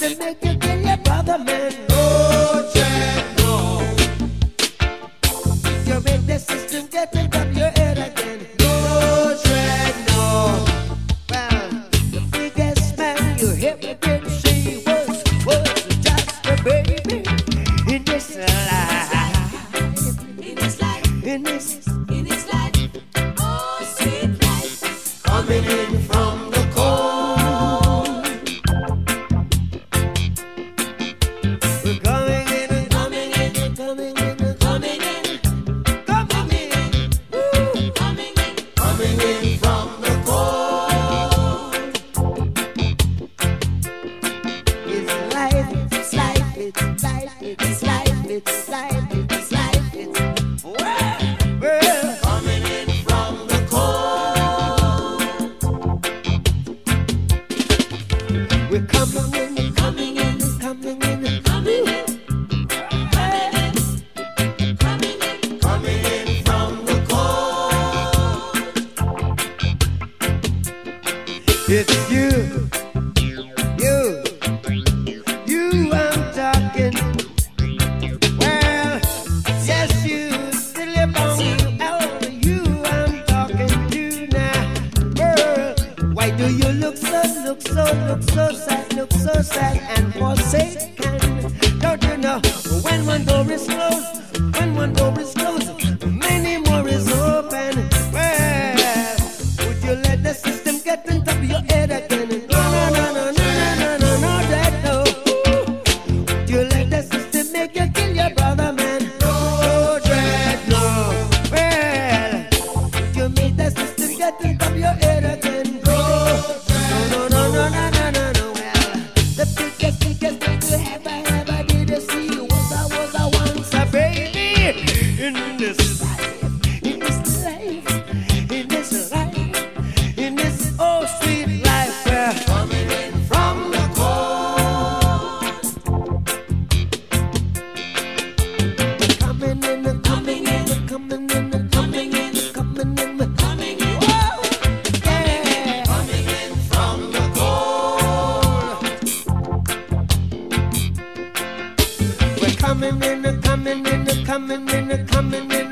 system make you kill your brother, man. No check, no. You make the system get into your head again. No check, no. Well, the biggest man you ever did see was just a baby in this life. In this life. In this life. Oh, sweet life. Coming in from the cold. We're coming in, coming in, coming in, coming in, coming in, woo, coming in from the cold. It's life, it's life, it's life, it's life, it's life, it's life, it's well, coming in from the cold. We're coming in, coming in, coming in, coming in. Coming in from the cold. It's you I'm talking. Well, yes, you still live on you I'm talking to now. Girl, why do you look so sad and forsaken? Don't you know when one door is closed, many more is open. Well, would you let the system get on top of your head again? No, that no. Would you let the system make you kill your brother, man? No, dread, no. Well, would you make the system get on top of your head again? No. Well, the biggest thing you ever did see was I once a baby in this life, in this oh sweet life. Coming in from the cold. Coming in. Whoa, yeah. Coming in from the cold. We're coming in.